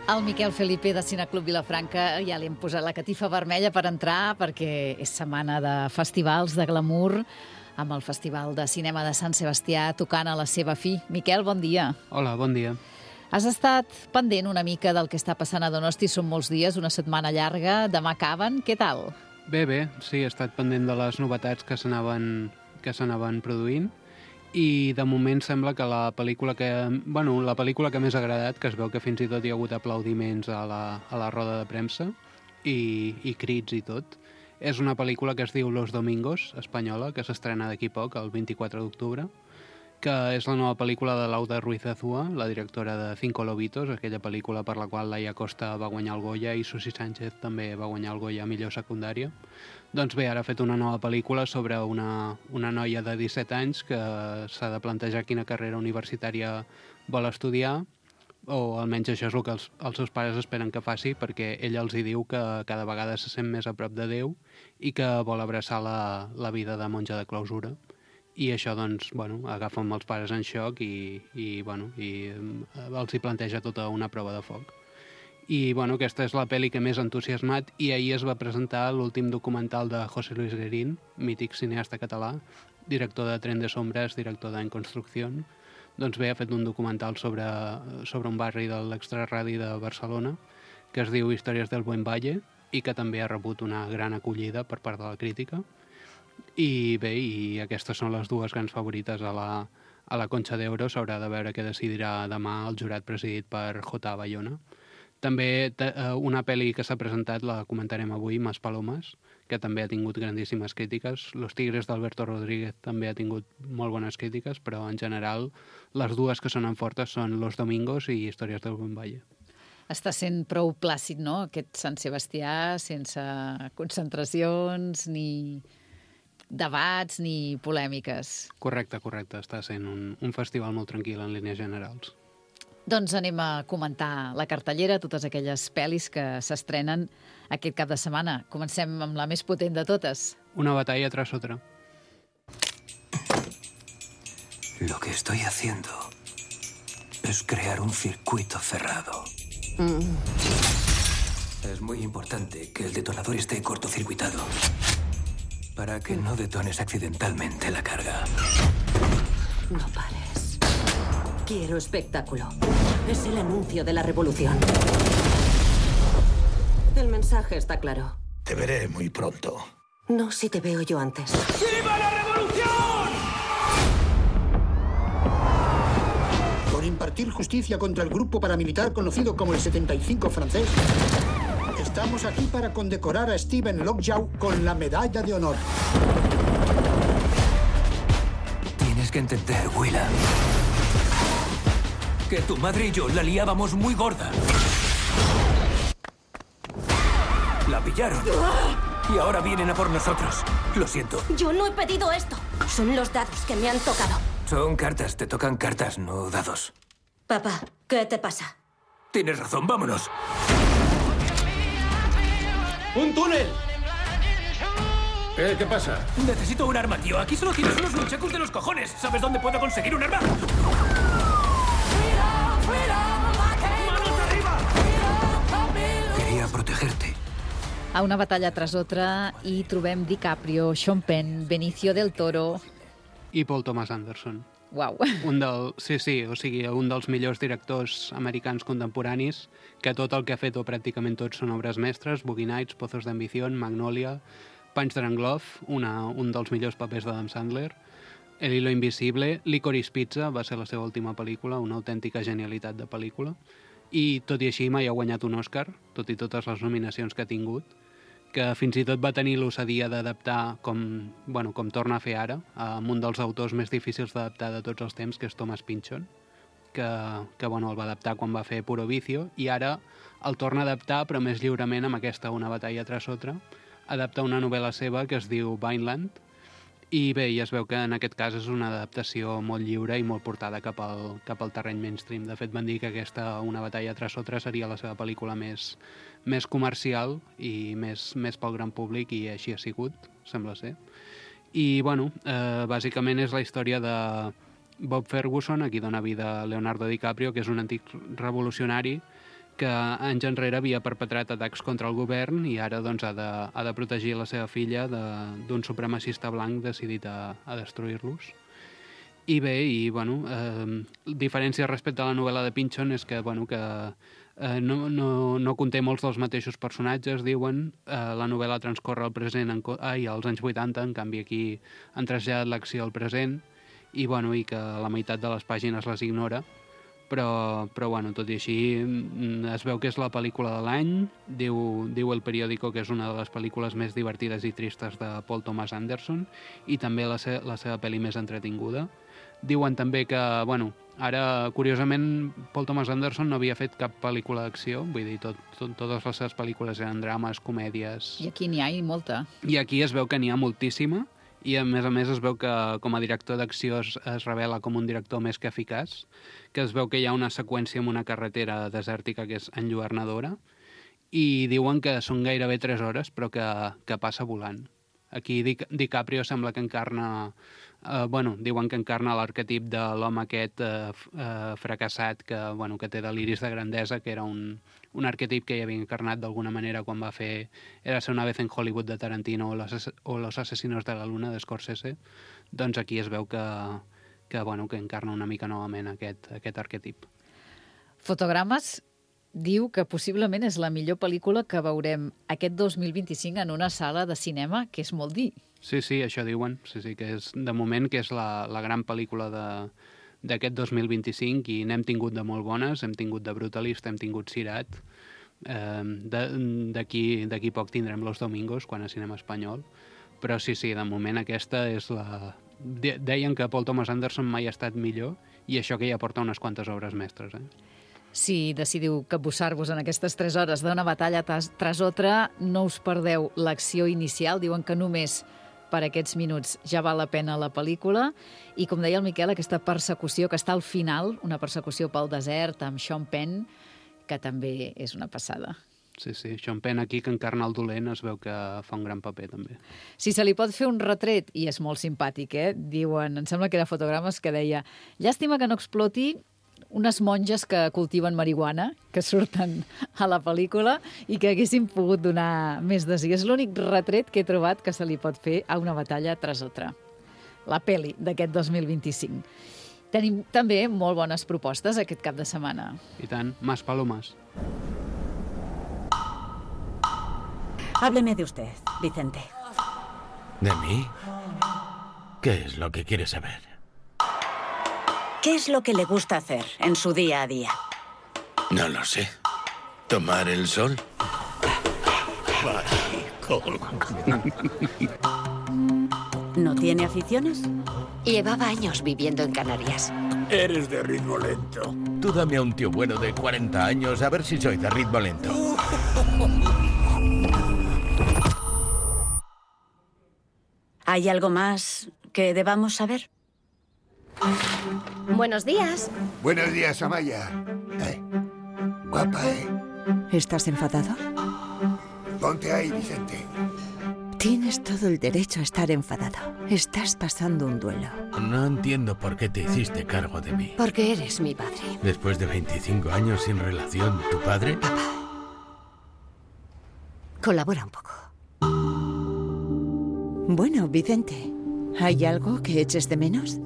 Al Miquel Felipe de Cineclub Vilafranca ja li hem posat la catifa vermella per entrar perquè és setmana de festivals, de glamour, amb el Festival de Cinema de Sant Sebastià tocant a la seva fi. Miquel, bon dia. Hola, bon dia. Has estat pendent una mica del que està passant a Donosti, són molts dies, una setmana llarga, demà acaben, què tal? Bé, sí, he estat pendent de les novetats que s'anaven produint i de moment sembla que la pel·lícula que més ha agradat, que es veu que fins i tot hi ha hagut aplaudiments a la roda de premsa i crits i tot, és una pel·lícula que es diu Los Domingos, espanyola, que s'estrena d'aquí poc, el 24 d'octubre, que és la nova pel·lícula de Lauda Ruiz Azúa, la directora de Cinco Lobitos, aquella pel·lícula per la qual Laia Costa va guanyar el Goya i Susi Sánchez també va guanyar el Goya a millor secundària. Doncs bé, ara ha fet una nova pel·lícula sobre una noia de 17 anys que s'ha de plantejar quina carrera universitària vol estudiar, o almenys això és el que els seus pares esperen que faci, perquè ella els hi diu que cada vegada se sent més a prop de Déu i que vol abraçar la vida de monja de clausura. I això, doncs, agafa amb els pares en xoc i els hi planteja tota una prova de foc. I, aquesta és la pel·li que més ha entusiasmat i ahir es va presentar l'últim documental de José Luis Guerín, mític cineasta català, director de Tren de Sombras, director d'En Construcción. Doncs bé, ha fet un documental sobre un barri de l'extraradi de Barcelona que es diu Històries del Buen Valle i que també ha rebut una gran acollida per part de la crítica. I bé, aquestes són les dues grans favorites a la Concha d'Oro. S'haurà de veure què decidirà demà el jurat presidit per J. Bayona. També una pel·li que s'ha presentat, la comentarem avui, Más Palomas, que també ha tingut grandíssimes crítiques. Los Tigres d'Alberto Rodríguez també ha tingut molt bones crítiques, però en general les dues que sonen fortes són Los Domingos i Històries del Buen Valle. Està sent prou plàcid, no?, aquest Sant Sebastià, sense concentracions ni debats ni polèmiques. Correcte. Està sent un festival molt tranquil en línies generals. Doncs anem a comentar la cartellera, totes aquelles pel·lis que s'estrenen aquest cap de setmana. Comencem amb la més potent de totes. Una batalla tras otra. Lo que estoy haciendo es crear un circuito cerrado. Es muy importante que el detonador esté cortocircuitado para que no detones accidentalmente la carga. No pares. Quiero espectáculo. Es el anuncio de la revolución. El mensaje está claro. Te veré muy pronto. No si te veo yo antes. ¡Viva la revolución! Por impartir justicia contra el grupo paramilitar conocido como el 75 francés, estamos aquí para condecorar a Steven Lockjaw con la medalla de honor. Tienes que entender, Willa, que tu madre y yo la liábamos muy gorda. La pillaron. Y ahora vienen a por nosotros. Lo siento. Yo no he pedido esto. Son los dados que me han tocado. Son cartas, te tocan cartas, no dados. Papá, ¿qué te pasa? Tienes razón, vámonos. ¡Un túnel! ¿Qué pasa? Necesito un arma, tío. Aquí solo tienes unos nunchakus de los cojones. ¿Sabes dónde puedo conseguir un arma? ¡Manos arriba! Quería protegerte. A una batalla tras otra hi trobem DiCaprio, Sean Penn, Benicio del Toro i Paul Thomas Anderson. Uau. Un dels millors directors americans contemporanis, que tot el que ha fet, o pràcticament tots, són obres mestres: Boogie Nights, Pozos de Ambición, Magnolia, Punch Drunk Love, un dels millors papers d'Adam Sandler, El hilo invisible, Licorice Pizza, va ser la seva última pel·lícula, una autèntica genialitat de pel·lícula, i tot i així mai ha guanyat un Oscar, tot i totes les nominacions que ha tingut, que fins i tot va tenir l'osadia d'adaptar, com torna a fer ara, amb un dels autors més difícils d'adaptar de tots els temps, que és Thomas Pynchon, que el va adaptar quan va fer Puro Vicio, i ara el torna a adaptar, però més lliurement, amb aquesta Una batalla tras otra, adapta una novel·la seva que es diu Vineland, i bé, ja es veu que en aquest cas és una adaptació molt lliure i molt portada cap al terreny mainstream. De fet, van dir que aquesta Una batalla tras otra seria la seva pel·lícula més comercial i més pel gran públic, i així ha sigut, sembla ser. I, bàsicament és la història de Bob Ferguson, a qui dona vida Leonardo DiCaprio, que és un antic revolucionari que anys enrere havia perpetrat atacs contra el govern i ara doncs, ha de protegir la seva filla d'un supremacista blanc decidit a destruir-los. I bé, diferència respecte a la novel·la de Pynchon és que, no conté molts dels mateixos personatges, diuen. La novel·la transcorre als anys 80, en canvi aquí han traslladat l'acció al present i que la meitat de les pàgines les ignora. Però tot i així, es veu que és la pel·lícula de l'any. Diu El Periódico que és una de les pel·lícules més divertides i tristes de Paul Thomas Anderson i també la seva pel·li més entretinguda. Diuen també que, ara, curiosament, Paul Thomas Anderson no havia fet cap pel·lícula d'acció, vull dir, totes les seves pel·lícules eren drames, comèdies... I aquí n'hi ha i molta. I aquí es veu que n'hi ha moltíssima, i a més es veu que com a director d'acció es revela com un director més que eficaç, que es veu que hi ha una seqüència en una carretera desèrtica que és enlluernadora, i diuen que són gairebé 3 hores, però que passa volant. Aquí DiCaprio sembla que encarna... diuen que encarna l'arquetip de l'home aquest fracassat que té deliris de grandesa, que era un arquetip que ja havia encarnat d'alguna manera quan va fer Érase una vez en Hollywood de Tarantino o Los asesinos de la luna de Scorsese. Doncs aquí es veu que encarna una mica novament aquest arquetip. Fotogrames diu que possiblement és la millor pel·lícula que veurem aquest 2025 en una sala de cinema, que és molt dir. Sí, això diuen. Sí, que és, de moment, que és la gran pel·lícula d'aquest 2025 i n'hem tingut de molt bones, hem tingut de Brutalist, hem tingut Sirat. D'aquí poc tindrem Los Domingos, quan a Cinema Espanyol. Però sí, de moment aquesta és la... Deien que Paul Thomas Anderson mai ha estat millor i això que ja porta unes quantes obres mestres, Si decidiu capbussar-vos en aquestes 3 hores d'una batalla tras altra, no us perdeu l'acció inicial. Diuen que només per aquests minuts ja val la pena la pel·lícula. I, com deia el Miquel, aquesta persecució que està al final, una persecució pel desert amb Sean Penn, que també és una passada. Sí, Sean Penn aquí, que encarna el dolent, es veu que fa un gran paper, també. Si se li pot fer un retret, i és molt simpàtic, diuen, em sembla que era Fotogrames, que deia: llàstima que no exploti unes monges que cultiven marihuana, que surten a la pel·lícula i que haguessin pogut donar més de si. És l'únic retret que he trobat que se li pot fer a una batalla tras altra. La pel·li d'aquest 2025. Tenim també molt bones propostes aquest cap de setmana. I tant, más palomas. Hábleme de usted, Vicente. ¿De mí? ¿Qué es lo que quiere saber? ¿Qué es lo que le gusta hacer en su día a día? No lo sé. ¿Tomar el sol? ¿No tiene aficiones? Llevaba años viviendo en Canarias. Eres de ritmo lento. Tú dame a un tío bueno de 40 años a ver si soy de ritmo lento. ¿Hay algo más que debamos saber? Buenos días. Buenos días, Amaya. Guapa, ¿Estás enfadado? Ponte ahí, Vicente. Tienes todo el derecho a estar enfadado. Estás pasando un duelo. No entiendo por qué te hiciste cargo de mí. Porque eres mi padre. Después de 25 años sin relación, ¿tu padre? Papá. Colabora un poco. Bueno, Vicente, ¿hay algo que eches de menos?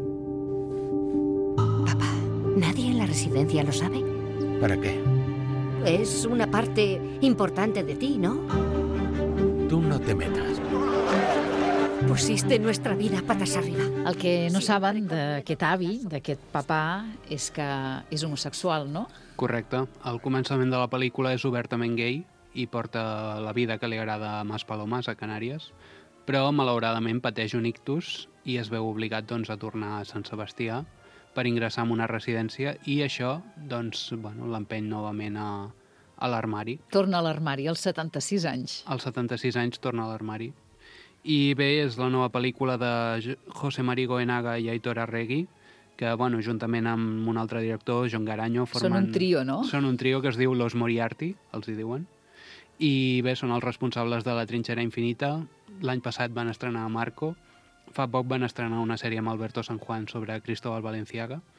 Papá, ¿nadie en la residencia lo sabe? ¿Para qué? Es una parte importante de ti, ¿no? Tú no te metas. Pusiste nuestra vida patas arriba. El que no saben d'aquest avi, d'aquest papà, és que és homosexual, no? Correcte. Al començament de la pel·lícula és obertament gay i porta la vida que li agrada a Maspalomas, a Canàries, però malauradament pateix un ictus i es veu obligat a tornar a Sant Sebastià per ingressar en una residència i això l'empeny novament a l'armari. Torna a l'armari, als 76 anys. Als 76 anys torna a l'armari. I bé, és la nova pel·lícula de José Mari Goenaga i Aitor Arregui, que, juntament amb un altre director, John Garanyo, formen... Són un trio, no? Són un trio que es diu Los Moriarty, els hi diuen. I bé, són els responsables de La trinxera infinita. L'any passat van estrenar Marco. Fa poc van estrenar una sèrie amb Alberto San Juan sobre Cristóbal Valenciaga.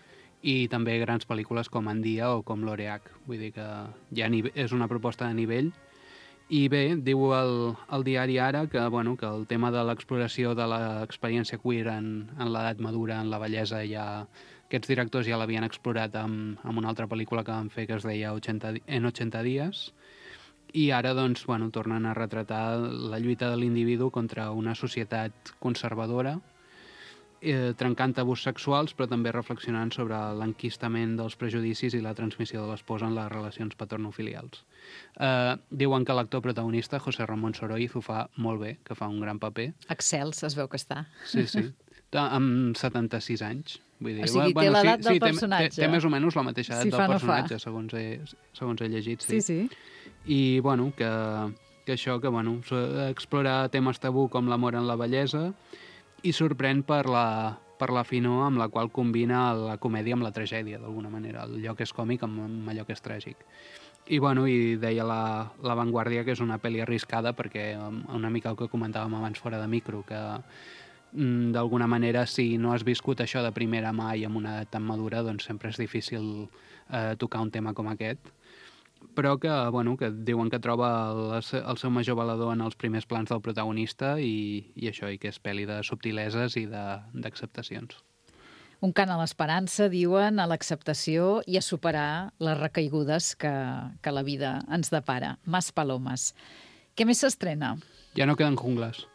i també grans pel·lícules com Andia o com L'Oreac. Vull dir que ja és una proposta de nivell. I bé, diu el diari Ara que el tema de l'exploració de l'experiència queer en l'edat madura, en la bellesa, aquests directors ja l'havien explorat amb una altra pel·lícula que van fer que es deia En 80 dies, i ara tornen a retratar la lluita de l'individu contra una societat conservadora, trencant tabús sexuals, però també reflexionant sobre l'enquistament dels prejudicis i la transmissió de l'espòs en les relacions paternofilials. Diuen que l'actor protagonista, José Ramón Soroiz, ho fa molt bé, que fa un gran paper. Excels, es veu que està. Sí, amb 76 anys. Vull dir, o sigui, té l'edat del personatge. Té més o menys la mateixa edat del personatge, segons he llegit. Sí. I, que això, explora temes tabú com l'amor en la bellesa, i sorprèn per la finor amb la qual combina la comèdia amb la tragèdia, d'alguna manera. Allò que és còmic amb allò que és tràgic. I deia la Vanguardia que és una pel·li arriscada perquè una mica el que comentàvem abans fora de micro, que d'alguna manera si no has viscut això de primera mà i amb una edat tan madura, doncs sempre és difícil tocar un tema com aquest. Però que diuen que troba el seu major valedor en els primers plans del protagonista i això, i que és pel·li de subtileses i d'acceptacions. Un cant a l'esperança, diuen, a l'acceptació i a superar les recaigudes que la vida ens depara. Más palomes. Què més s'estrena? Ja no queden jungles.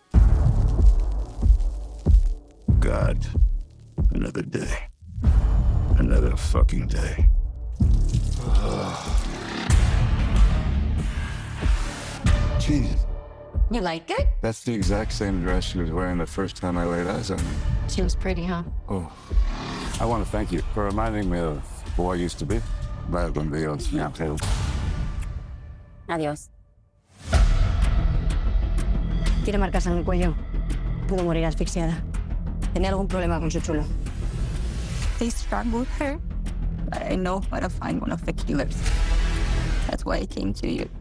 God, another day. Another fucking day. Jesus. You like it? That's the exact same dress she was wearing the first time I laid eyes on her. She was pretty, huh? Oh. I want to thank you for reminding me of who I used to be. Vaya con Dios, mi ángel. Adiós. Tiene marcas en el cuello. Pudo morir asfixiada. Tenía algún problema con su chulo. They strangled her. I know how to find one of the killers. That's why I came to you.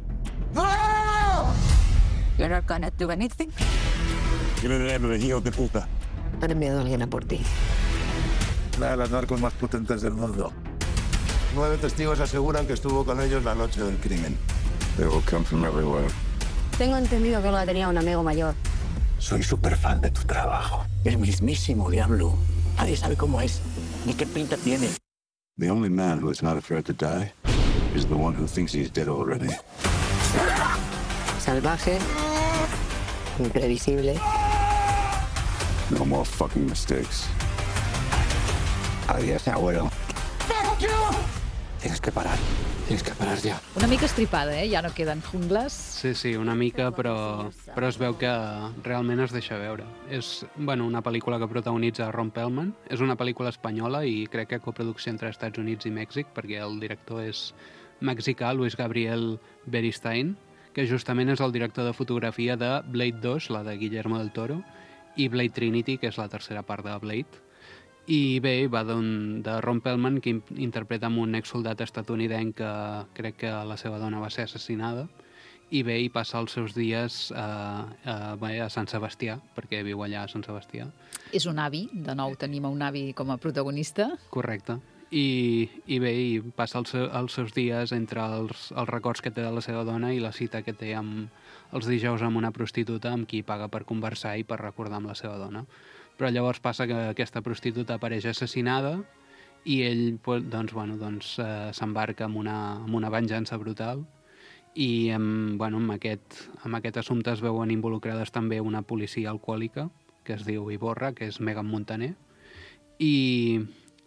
You're not gonna do anything? ¿Quién es el elegido de puta? Han enviado a alguien a por ti. Una de las narcos más potentes del mundo. 9 testigos aseguran que estuvo con ellos la noche del crimen. They will come from everywhere. Tengo entendido que Olga tenía un amigo mayor. Soy súper fan de tu trabajo. El mismísimo diablo. Nadie sabe cómo es, ni qué pinta tiene. The only man who is not afraid to die is the one who thinks he's dead already. Salvaje. Imprevisible. No more fucking mistakes. Adiós, abuelo. Tienes que parar ja. Una mica estripada, ja no queden jungles. Sí, una mica, però es veu que realment es deixa veure. És una pel·lícula que protagonitza Ron Perlman, és una pel·lícula espanyola i crec que coproducció entre Estats Units i Mèxic, perquè el director és mexicà, Luis Gabriel Beristain, que justament és el director de fotografia de Blade 2, la de Guillermo del Toro, i Blade Trinity, que és la tercera part de Blade. I bé, va de Ron Perlman, que interpreta amb un exsoldat estatunidenc que crec que la seva dona va ser assassinada, i bé, hi passa els seus dies a Sant Sebastià, perquè viu allà a Sant Sebastià. És un avi, de nou tenim un avi com a protagonista. Correcte. I bé, hi passa els seus dies entre els records que té de la seva dona i la cita que té els dijous amb una prostituta amb qui paga per conversar i per recordar amb la seva dona. Però llavors passa que aquesta prostituta apareix assassinada i ell s'embarca amb una venjança brutal i amb aquest assumpte es veuen involucrades també una policia alcohòlica que es diu Iborra, que és Megan Montaner, i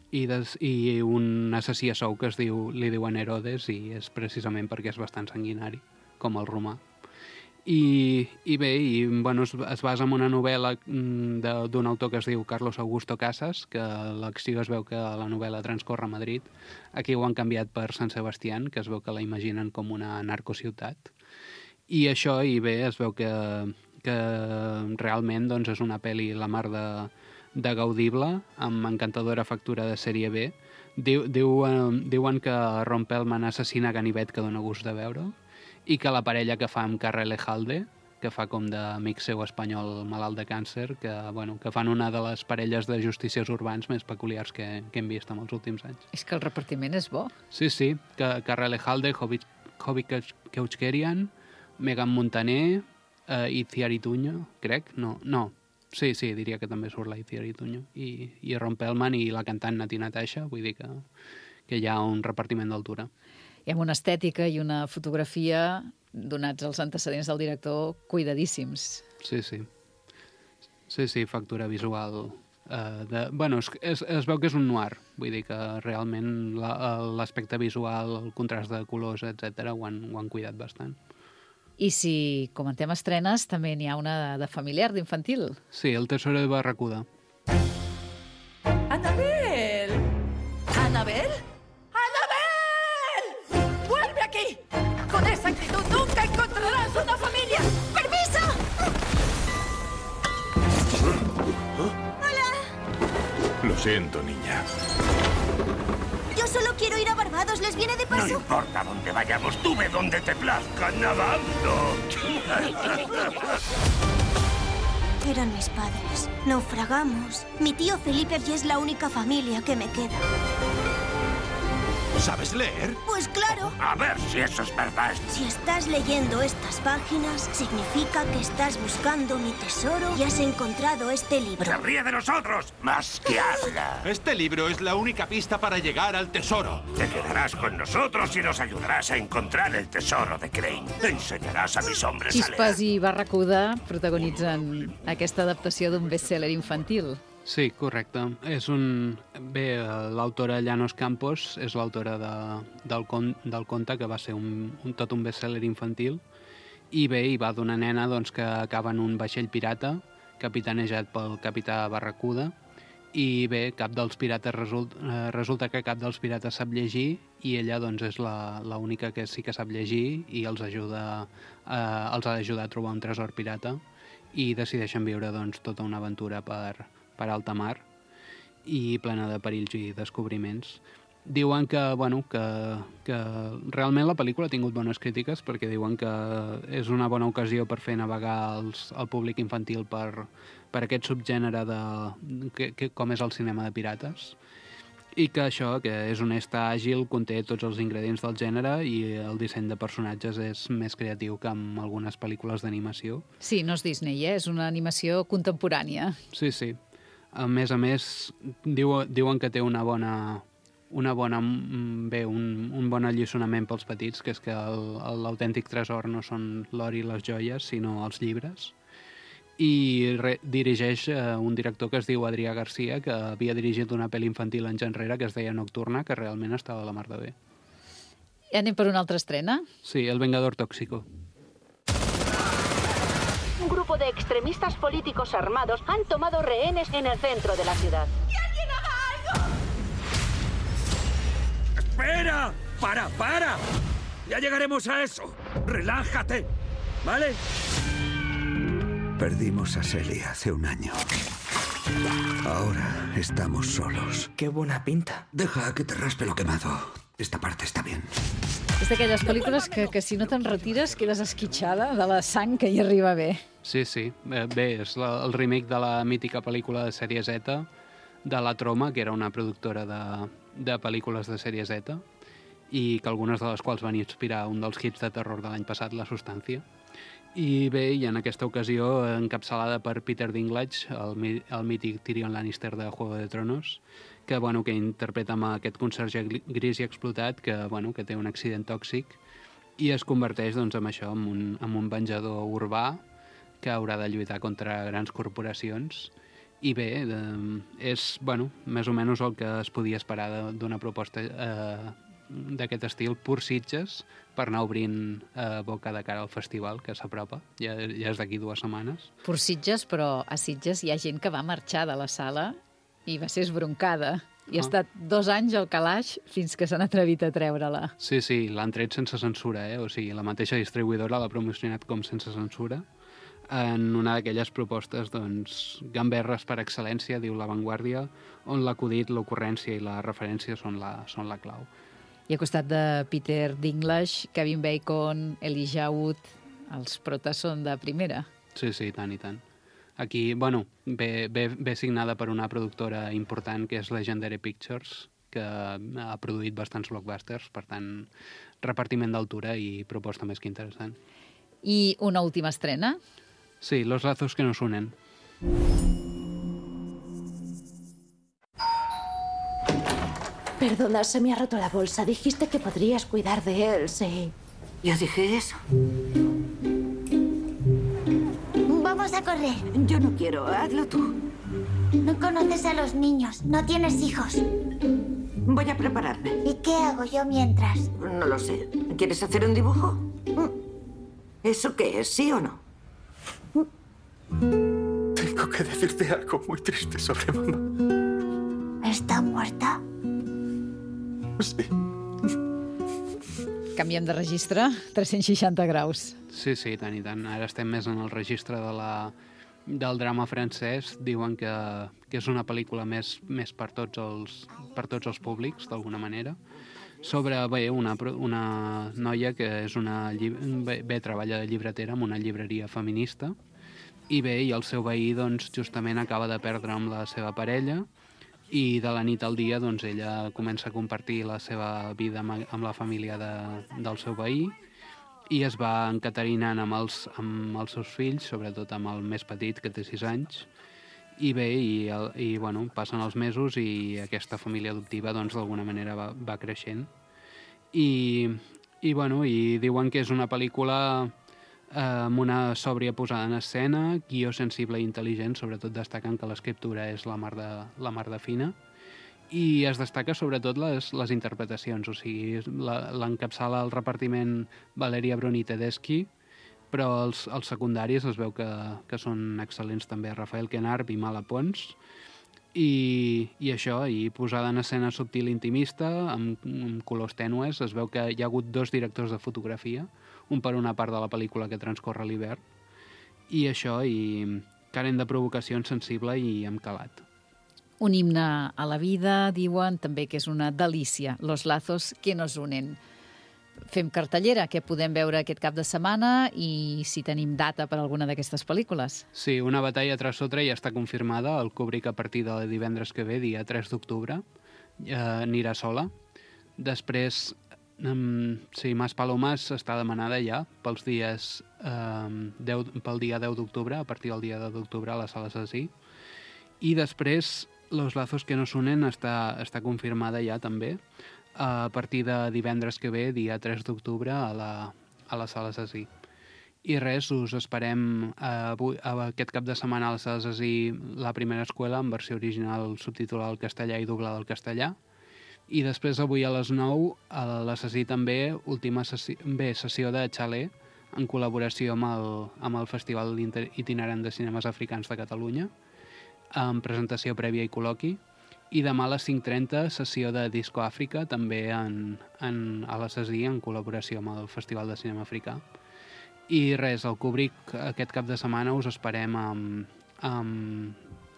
un assassí a sou que li diuen Herodes, i és precisament perquè és bastant sanguinari, com el romà. I bé, es basa en una novel·la d'un autor que es diu Carlos Augusto Casas, que l'acció es veu que la novel·la transcorre a Madrid. Aquí ho han canviat per Sant Sebastián, que es veu que la imaginen com una narcociutat. I això, i bé, es veu que realment és una pel·li la mar de gaudible, amb encantadora factura de sèrie B. Diuen que Ron Perlman assassina ganivet que dona gust de veure'l, i que la parella que fa amb Carra Elejalde, que fa com d'amic seu espanyol malalt de càncer, que fan una de les parelles de justiciers urbans més peculiars que hem vist en els últims anys. És que el repartiment és bo. Sí, que Karel Halde, Hobby Keuchkerian, Megan Montaner, Itziar Ituño, crec, no. Sí, diria que també surt la Itziar Ituño. I Ron Perlman i la cantant Nati Natasha, vull dir que hi ha un repartiment d'altura. I amb una estètica i una fotografia, donats els antecedents del director, cuidadíssims. Sí, factura visual. Es veu que és un noir, vull dir que realment l'aspecte visual, el contrast de colors, etc., ho han cuidat bastant. I si comentem estrenes, també n'hi ha una de familiar, d'infantil. Sí, El tesoro de Barracuda. ¡Annabel! ¿Annabel? ¡Annabel! ¡Vuelve aquí! Con esa actitud nunca encontrarás una familia. ¡Permiso! Hola. Lo siento, niña. Yo solo quiero ir a Barbados, ¿les viene de paso? No importa dónde vayamos, tú ve donde te plazca nadando. Eran mis padres. Naufragamos. Mi tío Felipe allí es la única familia que me queda. ¿Sabes leer? Pues claro. A ver si eso es verdad. Si estás leyendo estas páginas, significa que estás buscando mi tesoro y has encontrado este libro. ¡Se ríe de nosotros! ¡Más que habla! Este libro es la única pista para llegar al tesoro. Te quedarás con nosotros y nos ayudarás a encontrar el tesoro de Crane. Enseñarás a mis hombres a leer. Chispes i Barracuda protagonitzen aquesta adaptació d'un best-seller infantil. Sí, correcte. L'autora Llanos Campos és l'autora del conte, que va ser tot un best-seller infantil, i hi va d'una nena que acaba en un vaixell pirata, capitanejat pel capità Barracuda, i cap dels pirates resulta que cap dels pirates sap llegir, i ella és l'única que sí que sap llegir i els ha d'ajudar a trobar un tresor pirata, i decideixen viure tota una aventura per alta mar i plena de perills i descobriments. Diuen que realment la pel·lícula ha tingut bones crítiques, perquè diuen que és una bona ocasió per fer navegar el públic infantil per aquest subgènere com és el cinema de pirates, i que això, que és honesta, àgil, conté tots els ingredients del gènere, i el disseny de personatges és més creatiu que en algunes pel·lícules d'animació. Sí, no és Disney, és una animació contemporània. Sí. A més, diuen que té un bon alliçonament pels petits, que és que l'autèntic tresor no són l'or i les joies, sinó els llibres. I dirigeix un director que es diu Adrià Garcia, que havia dirigit una pel·li infantil anys enrere que es deia Nocturna, que realment estava a la mar de bé. I anem per una altra estrena? Sí, El Vengador Tóxico. Un grupo de extremistas políticos armados han tomado rehenes en el centro de la ciudad. ¡Que alguien haga algo! ¡Espera! ¡Para! Ya llegaremos a eso. Relájate, ¿vale? Perdimos a Sally hace un año. Ahora estamos solos. Qué buena pinta. Deja que te raspe lo quemado. Esta parte està bé. És d'aquelles pel·lícules que si no te'n retires quedes esquitxada de la sang que hi arriba bé. Sí. Bé, és el remake de la mítica pel·lícula de sèrie Z, de La Troma, que era una productora de pel·lícules de sèrie Z, i que algunes de les quals van inspirar un dels hits de terror de l'any passat, La Substància. I en aquesta ocasió encapçalada per Peter Dinklage, el mític Tyrion Lannister de Juego de Tronos, que interpreta amb aquest conserge gris i explotat, que té un accident tòxic, i es converteix en un venjador urbà que haurà de lluitar contra grans corporacions. I bé, és més o menys el que es podia esperar d'una proposta d'aquest estil, pur Sitges, per anar obrint boca de cara al festival que s'apropa, ja és d'aquí 2 setmanes. Pur Sitges, però a Sitges hi ha gent que va marxar de la sala i va ser esbroncada. I ha estat 2 anys al calaix fins que s'han atrevit a treure-la. Sí, l'han tret sense censura, O sigui, la mateixa distribuïdora l'ha promocionat com sense censura, en una d'aquelles propostes, gamberres per excel·lència, diu La Vanguardia, on l'acudit, l'ocurrència i la referència són la clau. I al costat de Peter Dinklage, Kevin Bacon, Elijah Wood, els protes són de primera. Sí, tant i tant. Aquí, bueno, ve signada per una productora important, que és Legendary Pictures, que ha produït bastants blockbusters, per tant, repartiment d'altura i proposta més que interessant. I una última estrena? Sí, Los lazos que nos unen. Perdona, se me ha roto la bolsa. Dijiste que podrías cuidar de él, sí. ¿Yo dije eso? Vamos a correr. Yo no quiero, hazlo tú. No conoces a los niños, no tienes hijos. Voy a prepararme. ¿Y qué hago yo mientras? No lo sé. ¿Quieres hacer un dibujo? ¿Eso qué es, sí o no? Tengo que decirte algo muy triste sobre mamá. ¿Está muerta? Sí. Canviem de registre, 360 graus. Sí, tant i tant. Ara estem més en el registre del drama francès. Diuen que és una pel·lícula més per tots els públics, d'alguna manera, sobre una noia que és treballa de llibretera en una llibreria feminista, i el seu veí justament acaba de perdre amb la seva parella, i de la nit al dia ella comença a compartir la seva vida amb la família del seu veí, i es va encaterinant amb els seus fills, sobretot amb el més petit, que té 6 anys, i passen els mesos i aquesta família adoptiva d'alguna manera va creixent. I diuen que és una pel·lícula amb una sòbria posada en escena, guió sensible i intel·ligent, sobretot destacant que l'escriptura és la mar de fina, i es destaca sobretot les interpretacions, o sigui, l'encapçala el repartiment Valeria Bruni Tedeschi, però els secundaris es veu que són excel·lents també, Rafael Quenard i Mala Pons, i posada en escena subtil i intimista, amb colors tènues. Es veu que hi ha hagut 2 directors de fotografia, un per una part de la pel·lícula que transcorre l'hivern, i carent de provocació, sensible i amb calat. Un himne a la vida, diuen també que és una delícia, Los lazos que nos unen. Fem cartellera, que podem veure aquest cap de setmana, i si tenim data per alguna d'aquestes pel·lícules. Sí, Una batalla tras otra ja està confirmada, el Kubrick a partir de divendres que ve, dia 3 d'octubre, anirà sola. Després, Mas Palomas està demanada ja pel dia 10 d'octubre, a partir del dia 10 d'octubre a la Sala Cesí. I després, Los lazos que nos unen està confirmada ja també, a partir de divendres que ve, dia 3 d'octubre, a la Sala Cesí. I res, us esperem aquest cap de setmana a la Sala Cesí, La primera escuela, en versió original subtitulada al castellà i doblada al castellà. I després, avui a les 9, a la Cesí també, sessió de xaler, en col·laboració amb el Festival Itinerant de Cinemes Africans de Catalunya, amb presentació prèvia i col·loqui. I demà a les 5:30, sessió de Disco Àfrica, també a la Cesí, en col·laboració amb el Festival de Cinema Africà. I res, al Kubrick aquest cap de setmana us esperem amb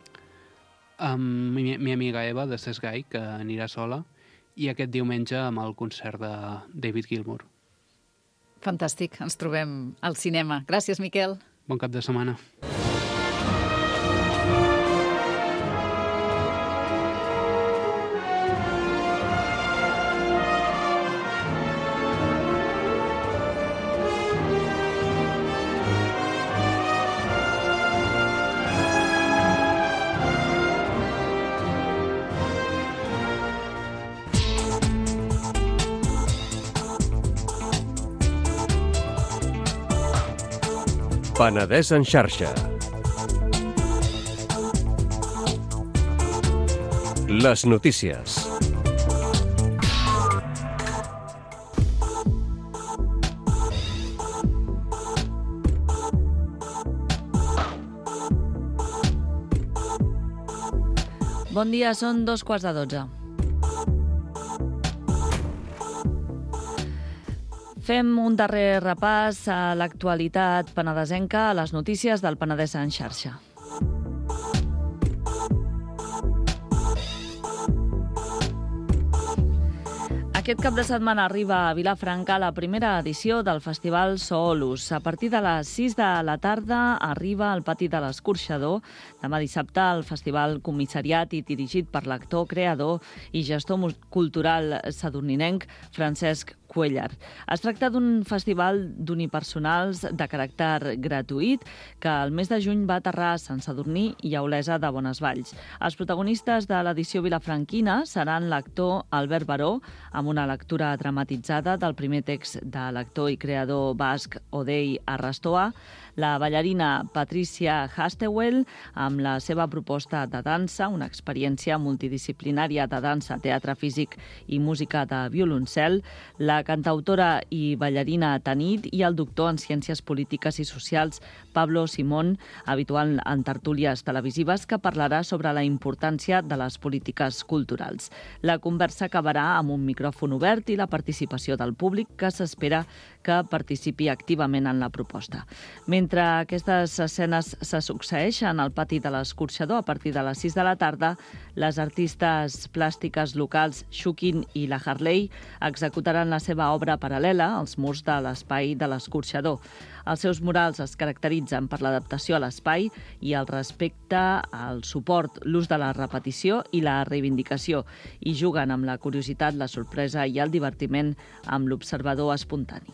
mi amiga Eva, de Sesgai, que anirà sola, i aquest diumenge amb el concert de David Gilmour. Fantàstic, ens trobem al cinema. Gràcies, Miquel. Bon cap de setmana. Penedès en xarxa. Les notícies. Bon dia, són 2:15. Fem un darrer repàs a l'actualitat penedesenca, a les notícies del Penedès en xarxa. Aquest cap de setmana arriba a Vilafranca la primera edició del Festival Soolus. A partir de les 6 de la tarda arriba al pati de l'Escorxador. Demà dissabte el festival comissariat i dirigit per l'actor, creador i gestor cultural sadurninenc Francesc Cuellar. Es tracta d'un festival d'unipersonals de caràcter gratuït que el mes de juny va aterrar a Sant Sadurní i a Olesa de Bonesvalls. Els protagonistes de l'edició vilafranquina seran l'actor Albert Baró, amb una lectura dramatitzada del primer text de l'actor i creador basc Odei Arrastoa, la ballarina Patricia Hastewell, amb la seva proposta de dansa, una experiència multidisciplinària de dansa, teatre físic i música de violoncel, la cantautora i ballarina Tanit i el doctor en Ciències Polítiques i Socials Pablo Simón, habitual en tertúlies televisives, que parlarà sobre la importància de les polítiques culturals. La conversa acabarà amb un micròfon obert i la participació del públic, que s'espera que participi activament en la proposta. Mentre aquestes escenes se succeeixen al pati de l'Escorxador a partir de les 6 de la tarda, les artistes plàstiques locals Shukin i la Harley executaran la seva obra paral·lela als murs de l'espai de l'Escorxador. Els seus murals es caracteritzen per l'adaptació a l'espai i el respecte al suport, l'ús de la repetició i la reivindicació, i juguen amb la curiositat, la sorpresa i el divertiment amb l'observador espontani.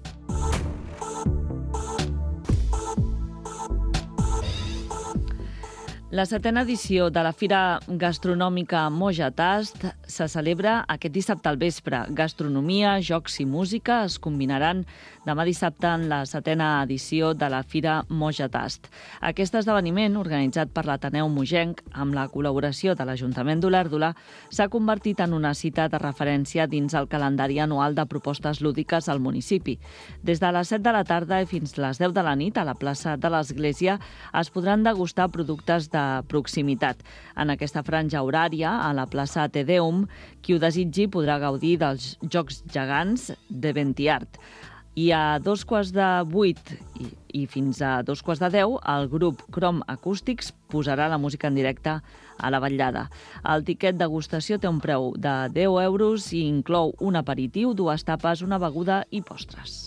La 7a edició de la Fira Gastronòmica Moja Tast se celebra aquest dissabte al vespre. Gastronomia, jocs i música es combinaran demà dissabte en la 7a edició de la Fira Moja Tast. Aquest esdeveniment, organitzat per l'Ateneu Mogenc amb la col·laboració de l'Ajuntament d'Olèrdola, s'ha convertit en una cita de referència dins el calendari anual de propostes lúdiques al municipi. Des de les 7 de la tarda i fins les 10 de la nit, a la plaça de l'Església, es podran degustar productes de proximitat. En aquesta franja horària, a la plaça Tedeum, qui ho desitgi podrà gaudir dels Jocs Gegants de Ventiart. I a 7:45 i fins a 7:45, el grup Crom Acústics posarà la música en directe a la vetllada. El tiquet degustació té un preu de 10 euros i inclou un aperitiu, 2 tapes, una beguda i postres.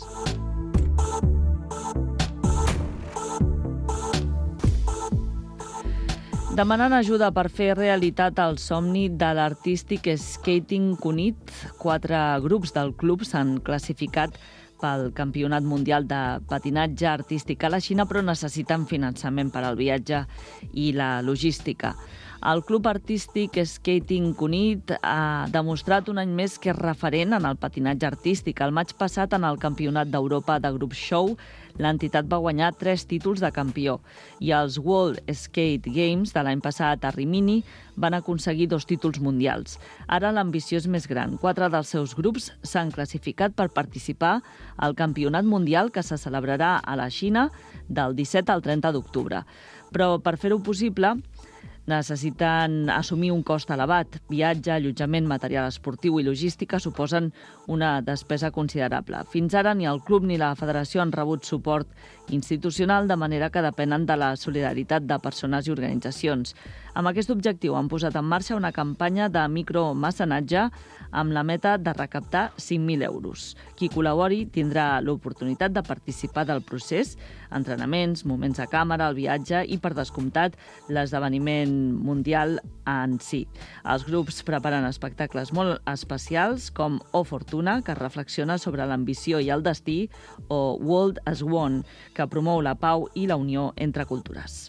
Demanant ajuda per fer realitat el somni de l'Artistic Skating Cunit, 4 grups del club s'han classificat pel Campionat Mundial de Patinatge Artístic a la Xina, però necessiten finançament per al viatge i la logística. El Club Artístic Skating Cunit ha demostrat un any més que és referent en el patinatge artístic. El maig passat, en el Campionat d'Europa de Group Show, l'entitat va guanyar 3 títols de campió i els World Skate Games de l'any passat a Rimini van aconseguir 2 títols mundials. Ara l'ambició és més gran. 4 dels seus grups s'han classificat per participar al Campionat Mundial que se celebrarà a la Xina del 17 al 30 d'octubre. Però per fer-ho possible necessiten assumir un cost elevat. Viatge, allotjament, material esportiu i logística suposen una despesa considerable. Fins ara ni el club ni la federació han rebut suport institucional, de manera que depenen de la solidaritat de persones i organitzacions. Amb aquest objectiu han posat en marxa una campanya de micromecenatge amb la meta de recaptar 5.000 euros. Qui col·labori tindrà l'oportunitat de participar del procés, entrenaments, moments a càmera, el viatge i, per descomptat, l'esdeveniment mundial en si. Els grups preparen espectacles molt especials com O Fortuna, que reflexiona sobre l'ambició i el destí, o World as One, que promou la pau i la unió entre cultures.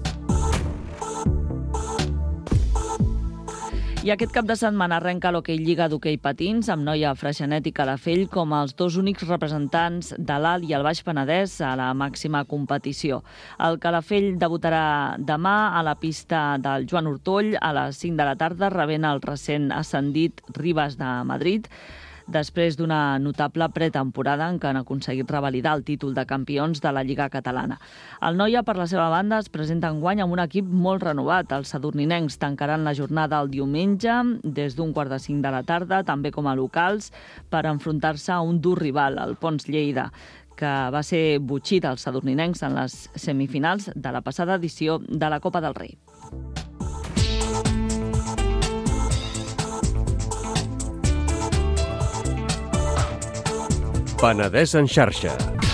I aquest cap de setmana arrenca l'Hockey Lliga d'hoquei patins amb Noia, Freixenet i Calafell com els 2 únics representants de l'Alt i el Baix Penedès a la màxima competició. El Calafell debutarà demà a la pista del Joan Ortoll a les 5 de la tarda, rebent el recent ascendit Ribas de Madrid, després d'una notable pretemporada en què han aconseguit revalidar el títol de campions de la Lliga Catalana. El Noia, per la seva banda, es presenta enguany amb un equip molt renovat. Els sadurninencs tancaran la jornada el diumenge des d'un 4:45 de la tarda, també com a locals, per enfrontar-se a un dur rival, el Pons Lleida, que va ser botxí dels sadurninencs en les semifinals de la passada edició de la Copa del Rei. Penedès en xarxa.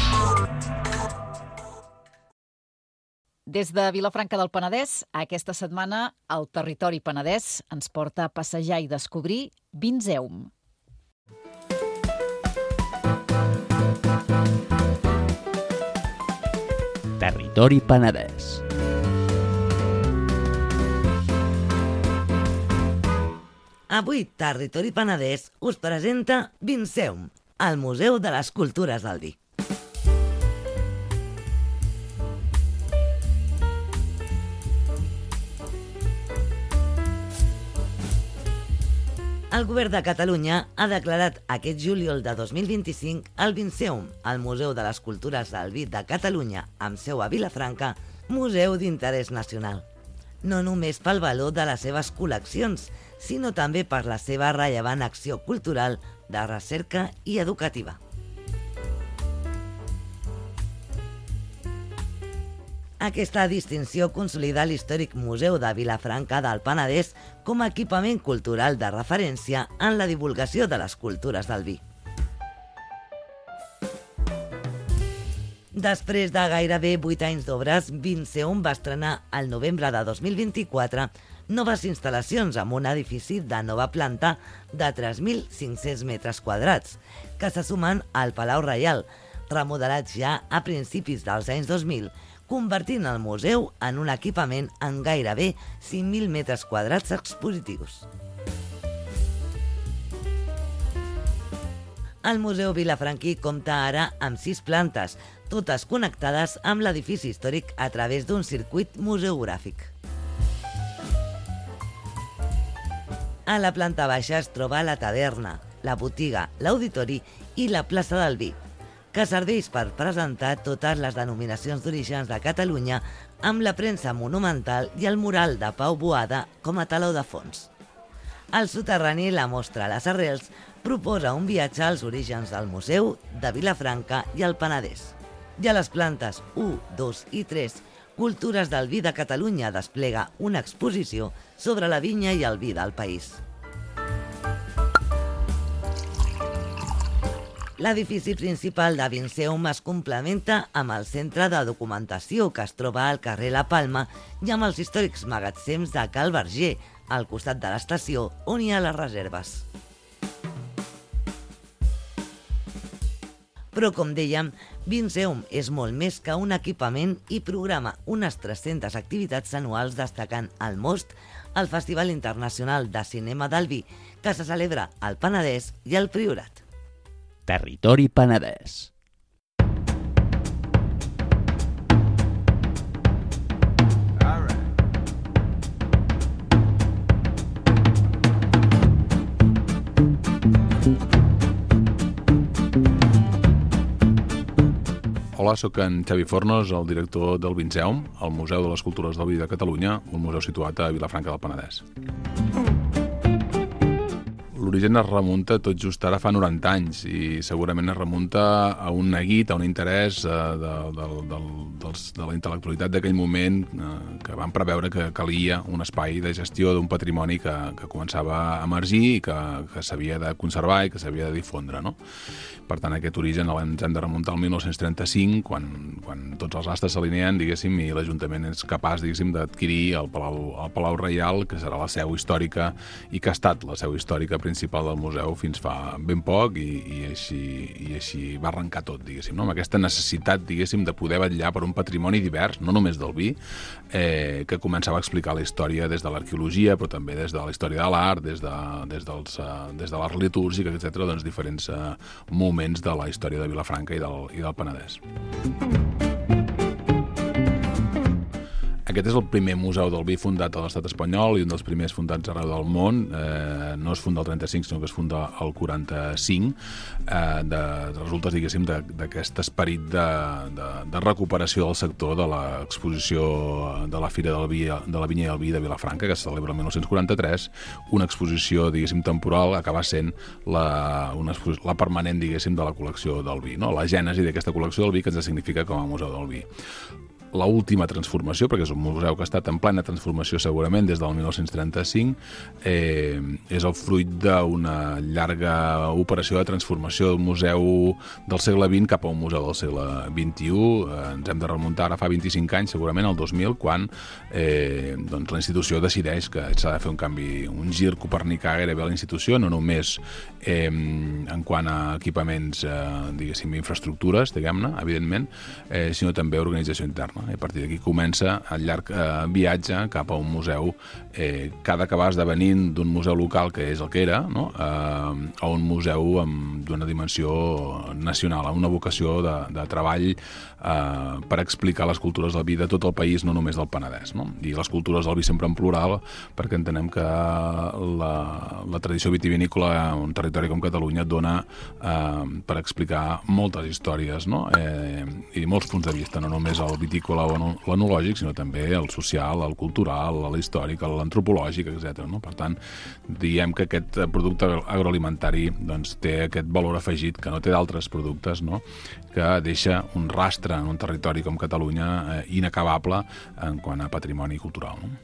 Des de Vilafranca del Penedès, aquesta setmana el Territori Penedès ens porta a passejar i descobrir Vinceum. Territori Penedès. Avui Territori Penedès us presenta Vinceum, el Museu de les Cultures del Vi. El Govern de Catalunya ha declarat aquest juliol de 2025 el Vinceum, el Museu de les Cultures del Vi de Catalunya, amb seu a Vilafranca, museu d'interès nacional. No només pel valor de les seves col·leccions, sinó també per la seva rellevant acció cultural, de recerca i educativa. Aquesta distinció consolida l'històric Museu de Vilafranca del Penedès com a equipament cultural de referència en la divulgació de les cultures del vi. Després de gairebé 8 anys d'obres, Vinceum va estrenar al novembre de 2024 noves instal·lacions amb un edifici de nova planta de 3.500 metres quadrats, que se sumen al Palau Reial, remodelat ja a principis dels anys 2000, convertint el museu en un equipament en gairebé 5.000 metres quadrats expositius. El Museu Vilafranquí compta ara amb 6 plantes, totes connectades amb l'edifici històric a través d'un circuit museogràfic. A la planta baixa es troba la taverna, la botiga, l'auditori i la plaça del vi, que serveix per presentar totes les denominacions d'orígens de Catalunya amb la premsa monumental i el mural de Pau Boada com a teló de fons. Al soterrani, la mostra Les Arrels proposa un viatge als orígens del museu, de Vilafranca i el Penedès. I a les plantes 1, 2 i 3, Cultures del Vi de Catalunya desplega una exposició sobre la vinya i el vi del país. L'edifici principal de Vinceum es complementa amb el centre de documentació que es troba al carrer La Palma i amb els històrics magatzems de Cal Verger, al costat de l'estació on hi ha les reserves. Però, com dèiem, Vinceum és molt més que un equipament i programa unes 300 activitats anuals destacant el Most, el Festival Internacional de Cinema del Vi, que se celebra al Penedès i al Priorat. Territori Penedès. Hola, sóc en Xavi Fornos, el director del Vinceum, el Museu de les Cultures del Vi de Catalunya, un museu situat a Vilafranca del Penedès. L'origen es remunta tot just ara fa 90 anys i segurament es remunta a un neguit, a un interès de la intel·lectualitat d'aquell moment que van preveure que calia un espai de gestió d'un patrimoni que començava a emergir i que s'havia de conservar i que s'havia de difondre, no? Per tant, aquest origen ens hem de remuntar al 1935, quan tots els astres s'alineen, diguéssim, i l'Ajuntament és capaç, diguéssim, d'adquirir el Palau Reial, que serà la seu històrica i que ha estat la seu històrica principal del museu fins fa ben poc i així va arrencar tot, diguéssim, no? Amb aquesta necessitat, diguéssim, de poder vetllar per un patrimoni divers, no només del vi, que començava a explicar la història des de l'arqueologia, però també des de la història de l'art, des de l'art litúrgic, etc., doncs diferents moments de la història de Vilafranca i del Penedès. Aquest és el primer museu del vi fundat a l'estat espanyol i un dels primers fundats arreu del món. No es funda el 35, sinó que es funda el 45. Resulta, diguéssim, d'aquest esperit de recuperació del sector de l'exposició de la Fira de la Vinya i el Vi de Vilafranca, que se celebra el 1943. Una exposició, diguéssim, temporal, acaba sent la permanent, diguéssim, de la col·lecció del vi, no? La gènesi d'aquesta col·lecció del vi que ens significa com a museu del vi. l'última transformació, perquè és un museu que ha estat en plena transformació segurament des del 1935, és el fruit d'una llarga operació de transformació d'un museu del segle XX cap a un museu del segle XXI. Ens hem de remuntar ara fa 25 anys, segurament, el 2000, quan doncs la institució decideix que s'ha de fer un canvi, un gir copernicà gairebé a la institució, no només en quant a equipaments, diguéssim, infraestructures, diguem-ne, evidentment, sinó també organització interna. I a partir d'aquí comença el llarg viatge cap a un museu que ha d'acabar esdevenint d'un museu local, que és el que era, no? A un museu d'una dimensió nacional, amb una vocació de treball per explicar les cultures del vi de tot el país, no només del Penedès, no? I les cultures del vi sempre en plural, perquè entenem que la tradició vitivinícola en un territori com Catalunya dona per explicar moltes històries, no? I molts punts de vista, no només el vitícola o l'enològic, sinó també el social, el cultural, l'històric, l'antropològic, etc. No? Per tant, diem que aquest producte agroalimentari doncs, té aquest valor afegit que no té d'altres productes, no? Que deixa un rastre en un territori com Catalunya inacabable en quant a patrimoni cultural. No?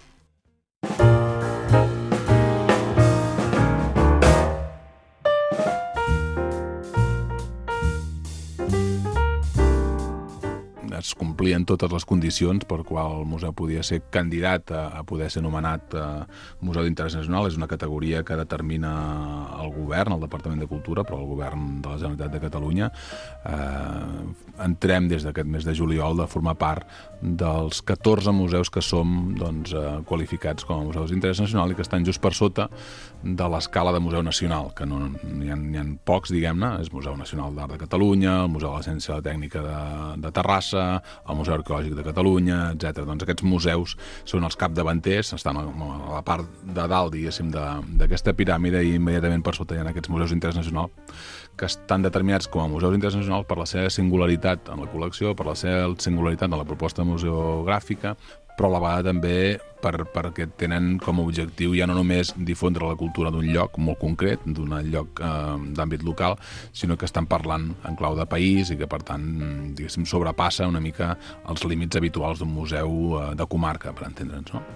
Es complien totes les condicions per qual el museu podia ser candidat a poder ser anomenat Museu d'Interès Nacional. És una categoria que determina el govern, el Departament de Cultura, però el govern de la Generalitat de Catalunya. Entrem des d'aquest mes de juliol de formar part dels 14 museus que som qualificats com a museus d'interès nacional i que estan just per sota de l'escala de museu nacional, que n'hi ha pocs, diguem-ne. És Museu Nacional d'Art de Catalunya, el Museu de la Ciència i la Tècnica de Terrassa, el Museu Arqueològic de Catalunya, etc. Doncs aquests museus són els capdavanters, estan a la part de dalt, diguéssim, d'aquesta piràmide, i immediatament per sota hi ha aquests museus d'interès nacional que estan determinats com a museus d'interès nacional per la seva singularitat en la col·lecció, per la seva singularitat en la proposta museogràfica, però a la vegada també perquè tenen com a objectiu ja no només difondre la cultura d'un lloc molt concret, d'un lloc d'àmbit local, sinó que estan parlant en clau de país i que, per tant, diguéssim, sobrepassa una mica els límits habituals d'un museu de comarca, per entendre'ns, no?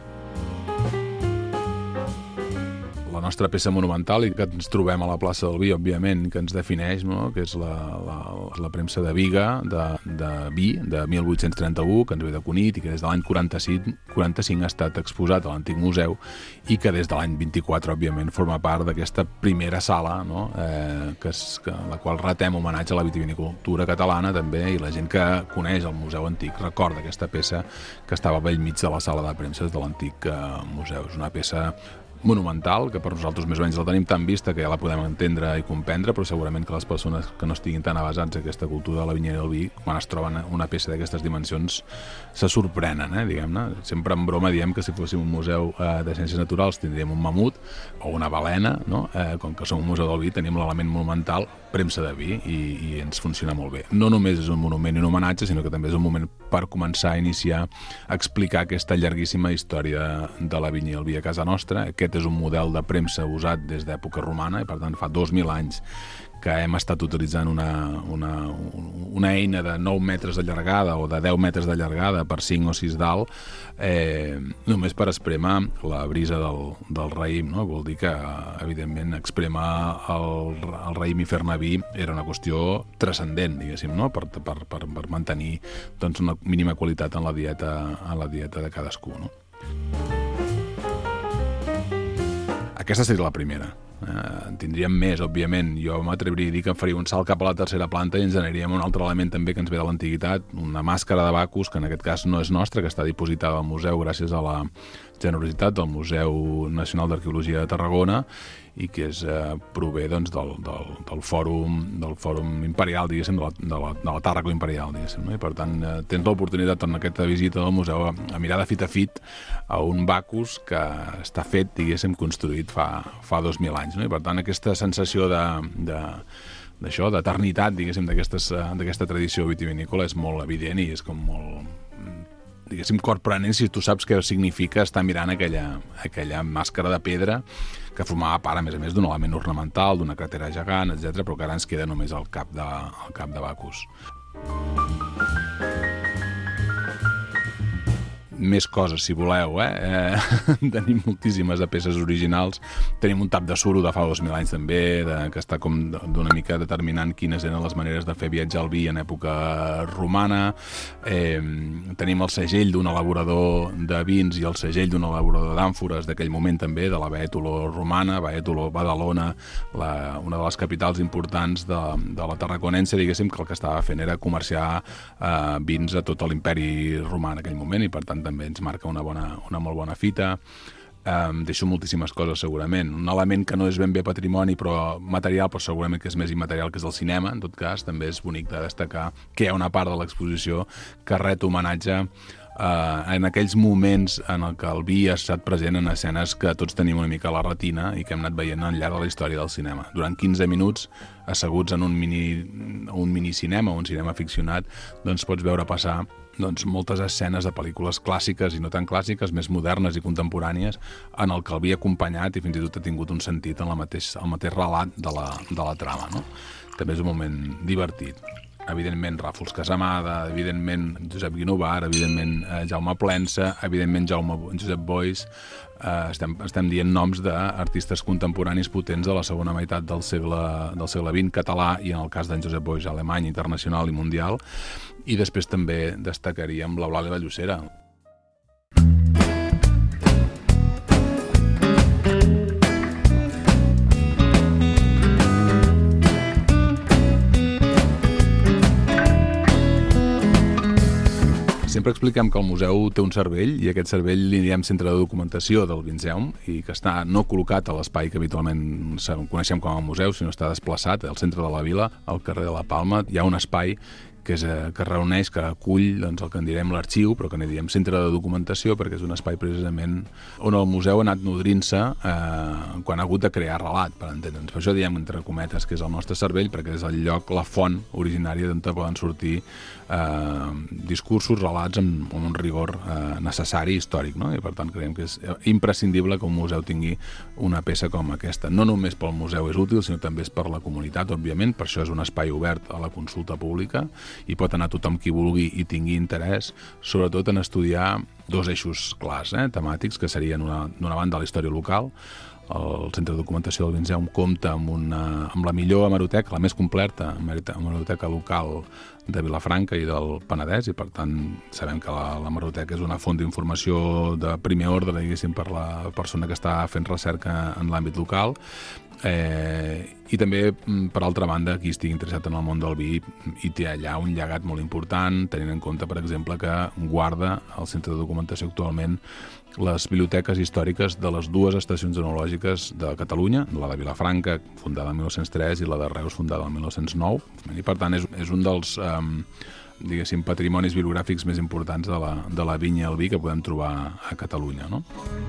La nostra peça monumental, i que ens trobem a la plaça del Vi, òbviament, que ens defineix, no? Que és la premsa de Biga, de vi, de 1831, que ens ve de Cunit, i que des de l'any 45 ha estat exposat a l'antic museu, i que des de l'any 24, òbviament, forma part d'aquesta primera sala, no? La qual retem homenatge a la vitivinicultura catalana, també, i la gent que coneix el museu antic recorda aquesta peça que estava al bell mig de la sala de premses de l'antic museu. És una peça monumental, que per nosaltres més o menys la tenim tan vista que ja la podem entendre i comprendre, però segurament que les persones que no estiguin tan avasats a aquesta cultura de la vinya i del vi, quan es troben una peça d'aquestes dimensions, se sorprenen, diguem-ne. Sempre en broma diem que si fóssim un museu de ciències naturals tindríem un mamut o una balena, no? Com que som un museu del vi tenim l'element monumental premsa de vi i ens funciona molt bé. No només és un monument i un homenatge, sinó que també és un moment per començar a iniciar a explicar aquesta llarguíssima història de la vinya i el vi a casa nostra. Aquest és un model de premsa usat des d'època romana i, per tant, fa 2.000 anys que hem estat utilitzant una eina de 9 metres de llargada o de 10 metres de llargada per 5 o 6 dalt, només per esprémer la brisa del raïm, no? Vol dir que, evidentment, esprémer el raïm i fer-ne vi era una qüestió transcendent, diguéssim, no? Per mantenir doncs, una mínima qualitat en la dieta de cadascú, no? Aquesta seria la primera. En tindríem més, òbviament. Jo m'atreviria a dir que em faria un salt cap a la tercera planta i ens aniríem a un altre element també que ens ve de l'antiguitat, una màscara de Bacus, que en aquest cas no és nostra, que està dipositada al museu gràcies a la generositat del Museu Nacional d'Arqueologia de Tarragona i que prové doncs, del fòrum imperial, diguéssim, de la Tàrraco imperial, diguéssim, no? I per tant tens l'oportunitat en aquesta visita del museu a mirar de fit a fit a un Bacus que està fet, diguéssim, construït fa 2.000 anys, no? I per tant aquesta sensació d'això, d'eternitat, diguéssim, d'aquesta tradició vitivinícola és molt evident i és com molt, diguéssim, corprenent si tu saps què significa estar mirant aquella màscara de pedra que formava part, a més, d'un element ornamental, d'una cràtera gegant, etc., però que ara ens queda només el cap de Bacus. més coses, si voleu, tenim moltíssimes de peces originals, tenim un tap de suro de fa 2.000 anys també, que està com d'una mica determinant quines eren les maneres de fer viatjar el vi en època romana, tenim el segell d'un elaborador de vins i el segell d'un elaborador d'àmfores d'aquell moment també, de la Baètulo romana, Baètulo Badalona, una de les capitals importants de la Tarraconense, diguéssim, que el que estava fent era comerciar vins a tot l'imperi romà en aquell moment, i per tant també ens marca una molt bona fita. Deixo moltíssimes coses segurament. Un element que no és ben bé patrimoni però material, però segurament que és més immaterial, que és el cinema, en tot cas. També és bonic de destacar que hi ha una part de l'exposició que ret homenatge en aquells moments en el que el vi ha estat present en escenes que tots tenim una mica a la retina i que hem anat veient al llarg de la història del cinema. Durant 15 minuts, asseguts en un minicinema, un cinema ficcionat, doncs pots veure passar moltes escenes de pel·lícules clàssiques i no tan clàssiques, més modernes i contemporànies, en el que el vi ha acompanyat i fins i tot ha tingut un sentit en el mateix relat de la trama. No? També és un moment divertit. Evidentment Ràfols Casamada, evidentment Josep Guinovart, evidentment Jaume Plensa, evidentment Josep Boix. Estem dient noms d'artistes contemporanis potents de la segona meitat del segle XX català i en el cas d'en Josep Boix alemany, internacional i mundial. I després també destacaríem l'Eulàlia Vallocera. Sempre expliquem que el museu té un cervell i aquest cervell li diem centre de documentació del Vinzeum i que està no col·locat a l'espai que habitualment coneixem com a museu, sinó està desplaçat al centre de la vila, al carrer de la Palma. Hi ha un espai que reuneix, que acull el que en direm l'arxiu, però que n'hi diem centre de documentació perquè és un espai precisament on el museu ha anat nodrint-se quan ha hagut de crear relat, per entendre'ns. Per això diem entre cometes que és el nostre cervell, perquè és el lloc, la font originària d'on poden sortir discursos, relats amb un rigor necessari històric, no? I per tant creiem que és imprescindible que un museu tingui una peça com aquesta. No només pel museu és útil, sinó també és per la comunitat, òbviament, per això és un espai obert a la consulta pública i pot anar tothom qui vulgui i tingui interès, sobretot en estudiar dos eixos clars, temàtics, que serien d'una banda la història local. El Centre de Documentació del Vinzeum compta amb la millor hemeroteca, la més completa hemeroteca local de Vilafranca i del Penedès, i per tant sabem que l'hemeroteca és una font d'informació de primer ordre, diguéssim, per la persona que està fent recerca en l'àmbit local. I també, per altra banda, qui estigui interessat en el món del vi i té allà un llegat molt important, tenint en compte, per exemple, que guarda el Centre de Documentació actualment les biblioteques històriques de les dues estacions enològiques de Catalunya, la de Vilafranca, fundada el 1903, i la de Reus, fundada el 1909. I, per tant, és un dels diguéssim, patrimonis bibliogràfics més importants de la vinya i el vi que podem trobar a Catalunya, no?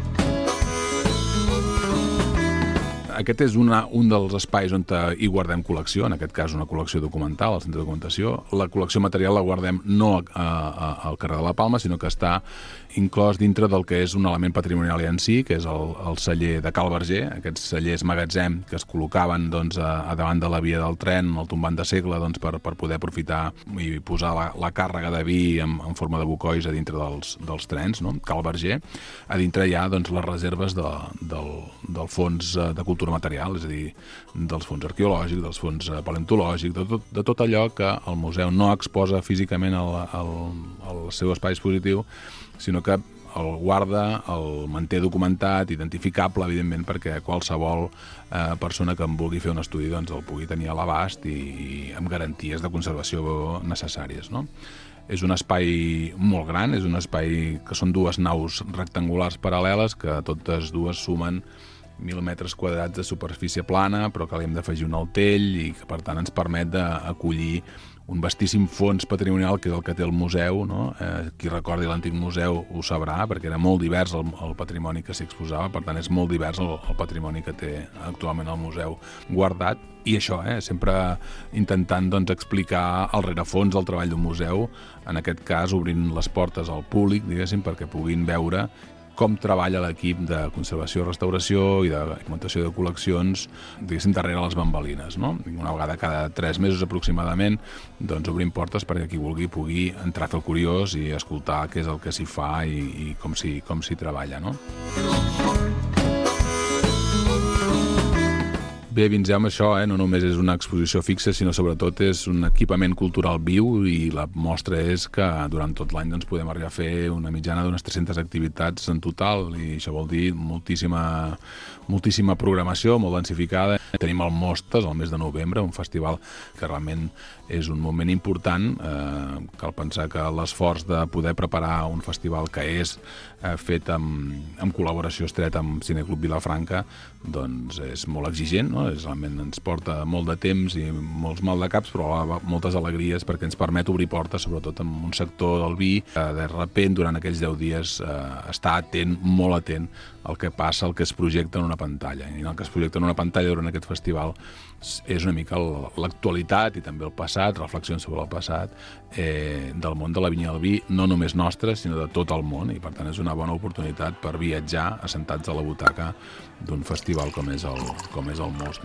Aquest és un dels espais on hi guardem col·lecció, en aquest cas una col·lecció documental, al Centre de Documentació. La col·lecció material la guardem no al carrer de la Palma, sinó que està inclòs dintre del que és un element patrimonial en si, que és el celler de Cal Verger, aquests cellers magatzem que es col·locaven a davant de la via del tren, al tombant de segle, per poder aprofitar i posar la càrrega de vi en forma de bucois a dintre dels trens, no? Cal Verger. A dintre hi ha les reserves del fons de cultura material, és a dir, dels fons arqueològics, dels fons paleontològics, de tot allò que el museu no exposa físicament al seu espai expositiu, sinó que el guarda, el manté documentat, identificable, evidentment, perquè qualsevol persona que en vulgui fer un estudi el pugui tenir a l'abast i amb garanties de conservació necessàries, no? És un espai molt gran, és un espai que són dues naus rectangulars paral·leles que totes dues sumen 1.000 metres quadrats de superfície plana, però que li hem d'afegir un altell i que, per tant, ens permet d'acollir un vastíssim fons patrimonial, que és el que té el museu, no? Qui recordi l'antic museu ho sabrà, perquè era molt divers el patrimoni que s'hi exposava, per tant és molt divers el patrimoni que té actualment el museu guardat, i això, sempre intentant explicar el rerefons del treball d'un museu, en aquest cas obrint les portes al públic, diguéssim, perquè puguin veure com treballa l'equip de conservació, restauració i de documentació de col·leccions, diguéssim, darrere les bambalines, no? Una vegada cada 3 mesos aproximadament, doncs obrim portes perquè qui vulgui pugui entrar a fer el curiós i escoltar què és el que s'hi fa i com s'hi treballa, no? Bé, Vinceum, això no només és una exposició fixa, sinó sobretot és un equipament cultural viu i la mostra és que durant tot l'any doncs, podem arribar a fer una mitjana d'unes 300 activitats en total i això vol dir moltíssima programació, molt densificada. Tenim el Mostes, el mes de novembre, un festival que realment és un moment important. Cal pensar que l'esforç de poder preparar un festival que és fet en col·laboració estreta amb Cineclub Vilafranca doncs és molt exigent, no? Realment ens porta molt de temps i molts maldecaps, però moltes alegries perquè ens permet obrir portes, sobretot en un sector del vi, de repent durant aquells 10 dies estar atent, molt atent al que passa, al que es projecta en una pantalla. I el que es projecta en una pantalla durant aquest festival és una mica l'actualitat i també el passat, reflexions sobre el passat del món de la vinya i el vi, no només nostre, sinó de tot el món, i per tant és una bona oportunitat per viatjar assentats a la butaca d'un festival com és el Most.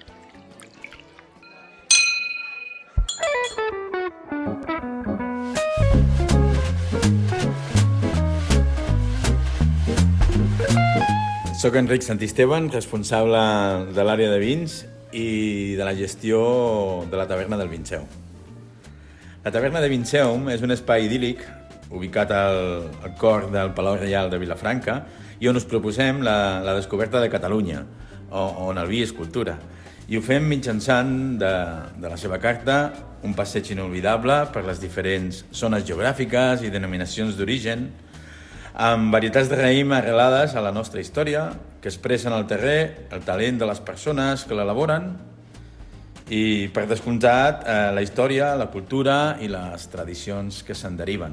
Soc Enric Santisteban, responsable de l'àrea de vins i de la gestió de la taverna del Vinceum. La taverna de Vinceum és un espai idíl·lic ubicat al cor del Palau Reial de Vilafranca i on us proposem la descoberta de Catalunya, on el vi és cultura. I ho fem mitjançant de la seva carta un passeig inolvidable per les diferents zones geogràfiques i denominacions d'origen, amb varietats de raïm arrelades a la nostra història, que expressen al terrer el talent de les persones que l'elaboren i, per descomptat, la història, la cultura i les tradicions que se'n deriven.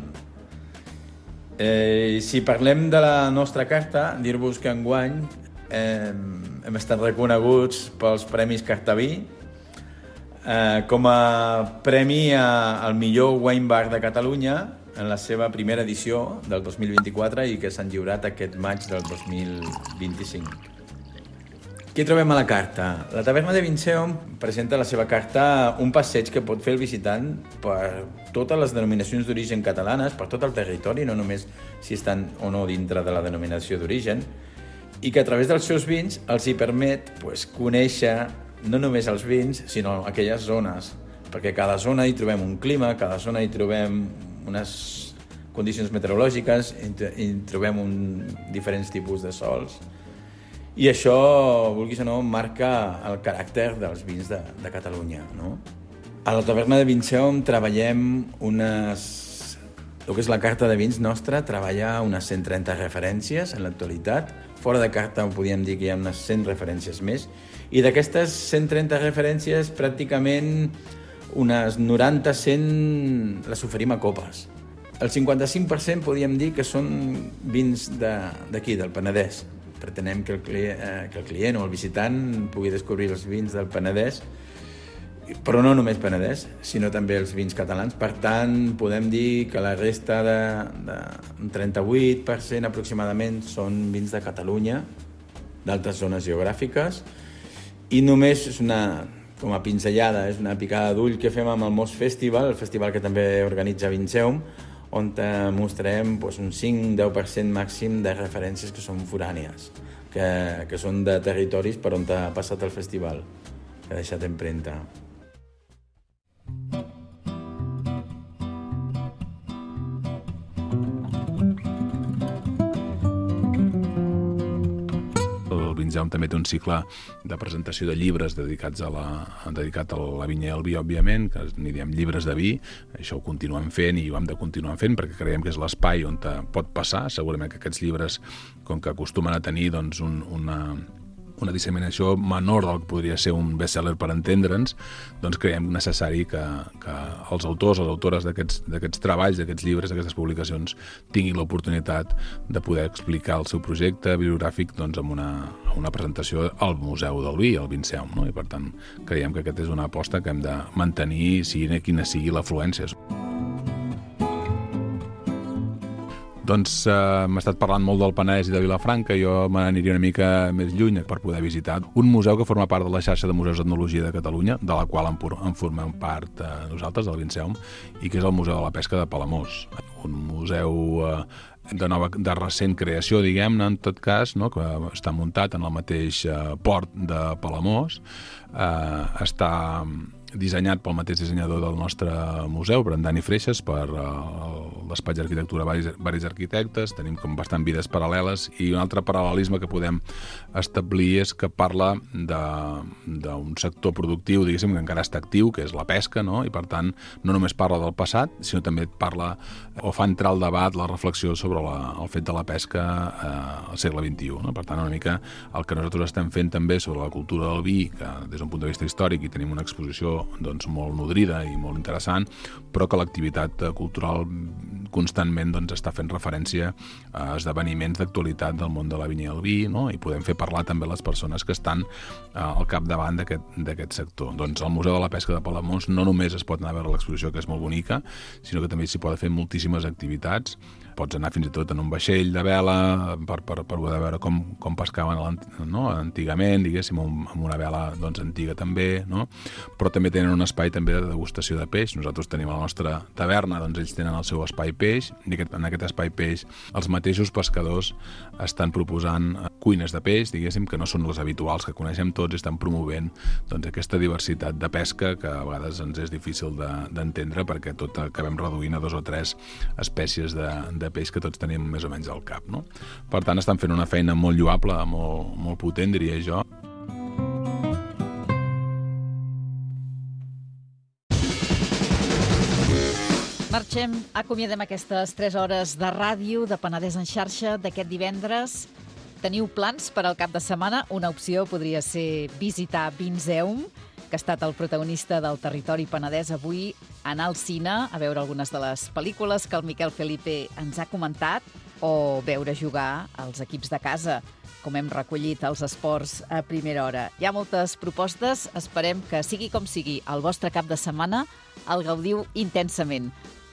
Si parlem de la nostra carta, dir-vos que enguany hem estat reconeguts pels Premis Cartaví com a premi al millor wine bar de Catalunya en la seva primera edició del 2024 i que s'han lliurat aquest maig del 2025. Què trobem a la carta? La taverna de Vinceum presenta a la seva carta un passeig que pot fer el visitant per totes les denominacions d'origen catalanes, per tot el territori, no només si estan o no dintre de la denominació d'origen, i que a través dels seus vins els hi permet conèixer no només els vins, sinó aquelles zones, perquè cada zona hi trobem un clima, cada zona hi trobem unes condicions meteorològiques, hi trobem diferents tipus de sols, i això, vulguis o no, marca el caràcter dels vins de Catalunya, no? A la taverna de Vinceum treballem el que és la carta de vins nostra, treballa unes 130 referències en l'actualitat. Fora de carta podríem dir que hi ha unes 100 referències més, i d'aquestes 130 referències pràcticament unes 90-100 les oferim a copes. El 55% podríem dir que són vins d'aquí, del Penedès. Pretenem que el client o el visitant pugui descobrir els vins del Penedès, però no només Penedès, sinó també els vins catalans. Per tant, podem dir que la resta un 38% aproximadament són vins de Catalunya, d'altres zones geogràfiques, i només és com a pinzellada, és una picada d'ull que fem amb el Most Festival, el festival que també organitza Vinceum, on mostrarem un 5-10% màxim de referències que són forànies, que són de territoris per on ha passat el festival, que ha deixat empremta. Vinceum també té un cicle de presentació de llibres dedicat a la vinya i al vi, òbviament, que n'hi diem llibres de vi. Això ho continuem fent i ho hem de continuar fent perquè creiem que és l'espai on pot passar. Segurament que aquests llibres, com que acostumen a tenir una disseminació menor del que podria ser un best-seller per entendre'ns, doncs creiem necessari que els autors o les autores d'aquests treballs, d'aquests llibres, d'aquestes publicacions, tinguin l'oportunitat de poder explicar el seu projecte bibliogràfic amb una presentació al Museu del Vi, al Vinceum, no? I per tant creiem que aquesta és una aposta que hem de mantenir, sigui quina sigui l'afluència. Doncs m'ha estat parlant molt del Penedès i de Vilafranca, jo me n'aniria una mica més lluny per poder visitar un museu que forma part de la xarxa de museus d'etnologia de Catalunya, de la qual en formem part nosaltres, del Vinceum, i que és el Museu de la Pesca de Palamós. Un museu de recent creació, diguem-ne, en tot cas, no? Que està muntat en el mateix port de Palamós, està dissenyat pel mateix dissenyador del nostre museu, per en Dani Freixas, per l'Espatx d'Arquitectura Varis Arquitectes. Tenim com bastant vides paral·leles, i un altre paral·lelisme que podem establir és que parla d'un sector productiu, diguéssim, que encara està actiu, que és la pesca, no? I per tant no només parla del passat, sinó també parla o fa entrar al debat la reflexió sobre el fet de la pesca al segle XXI, no? Per tant, una mica el que nosaltres estem fent també sobre la cultura del vi, que des d'un punt de vista històric hi tenim una exposició doncs, molt nodrida i molt interessant, però que l'activitat cultural constantment doncs, està fent referència a esdeveniments d'actualitat del món de la vinya i el vi, no? I podem fer parlar també les persones que estan al capdavant d'aquest sector. Doncs al Museu de la Pesca de Palamós no només es pot anar a veure l'exposició, que és molt bonica, sinó que també s'hi poden fer moltíssimes activitats. Pots anar fins i tot en un vaixell de vela per poder veure com pescaven antigament, diguéssim, amb una vela doncs, antiga també, no? Però també tenen un espai també de degustació de peix. Nosaltres tenim la nostra taverna, doncs ells tenen el seu espai peix, i en aquest espai peix els mateixos pescadors estan proposant cuines de peix, diguéssim, que no són les habituals que coneixem tots, i estan promovent doncs, aquesta diversitat de pesca que a vegades ens és difícil d'entendre, perquè tot acabem reduint a 2 o 3 espècies de peix que tots tenim més o menys al cap, no? Per tant, estan fent una feina molt lloable, molt potent, diria jo. Marxem, acomiadem aquestes 3 hores de ràdio de Penedès en xarxa d'aquest divendres. Teniu plans per al cap de setmana? Una opció podria ser visitar Vinceum, que ha estat el protagonista del Territori Penedès avui, anar al cine a veure algunes de les pel·lícules que el Miquel Felipe ens ha comentat, o veure jugar als equips de casa, com hem recollit els esports a primera hora. Hi ha moltes propostes, esperem que sigui com sigui el vostre cap de setmana, el gaudiu intensament.